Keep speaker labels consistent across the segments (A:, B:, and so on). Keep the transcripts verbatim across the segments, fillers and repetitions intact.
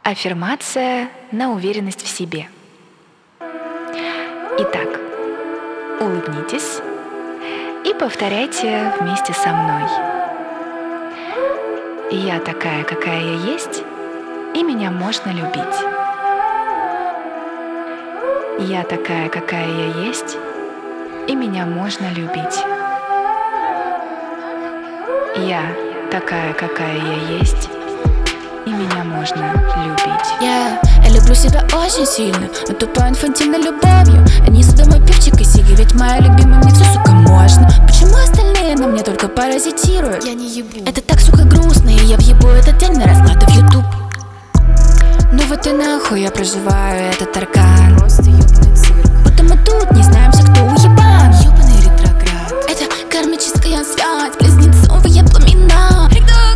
A: Аффирмация на уверенность в себе. Итак, улыбнитесь и повторяйте вместе со мной. Я такая, какая я есть, и меня можно любить. Я такая, какая я есть, и меня можно любить. Я такая, какая я есть, и меня можно любить.
B: Yeah, я люблю себя очень сильно, но тупо инфантильной любовью. Я не задумаю пивчик и сиги, ведь моя любимая мне все, сука, можно. Почему остальные на мне только паразитируют?
C: Я не ебу.
B: Это так, сука, грустно, и я въебу этот день на расклады в YouTube. Ну вот и нахуй я проживаю этот аркан.
C: Просто ёбаный цирк.
B: Будто мы тут не знаемся, кто уебан.
C: Ёбаный ретроград.
B: Это кармическая связь, близнецовые пламена.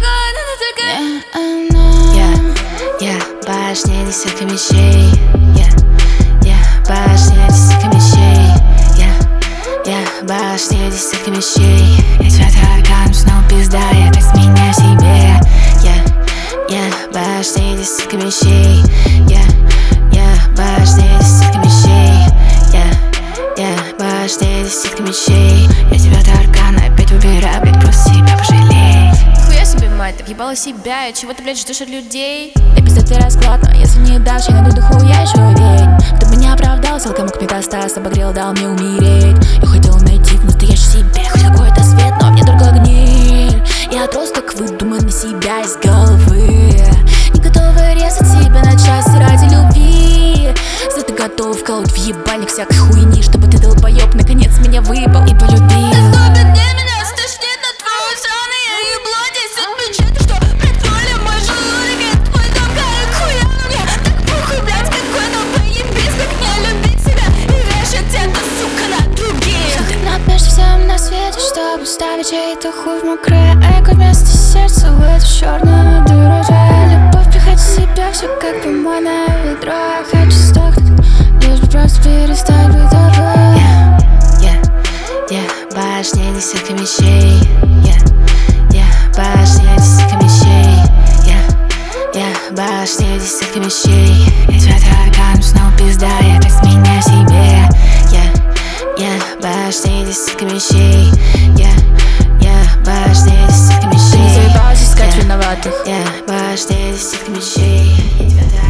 B: Я, я башня десятка мечей. Я, я башня десятка мечей. Я, я башня десятка мечей. Я тебя таракан, снова пизда, я без меня себе. Я, я башня десятка мечей. Я, я башня десятка мечей. Я, я башня десятка мечей. Я тебя таракан опять выбираю, блядь, просто себя пожалеть.
C: Нихуя себе, мать, ты въебала себя, и чего ты, блядь, ждешь от людей?
B: Я пиздец, ты расклад, но если не дашь, я найду дохуя еще ведь. Кто бы не оправдался, алкомок метастаз обогрел, дал мне умереть. Я хотел найти в настоящей себе хоть какой-то свет, но мне только гниль. Я отросток выдуманный себя из головы. Не готова резать себя на части ради любви. Зато готов вколоть в ебальник всякой хуйни, чтобы ты, долбоеб, наконец меня выебал и полюбил. Чтобы ставить чей-то хуй в мокрое эго вместо сердца в эту черную дыру. Твоя любовь пихать в себя все как помойное ведро. Я хочу сдохнуть, лишь бы просто перестать быть тобой. Я, я, я башня десятка мечей. Я, я башня десятка мечей. Я, я башня десятка мечей. Я тебя таракан, снова пизда, я без меня себе. Я, я башня десятка мечей. Я, я башня десятка мечей. Ты не заебалась искать виноватых. Я башня десятка мечей.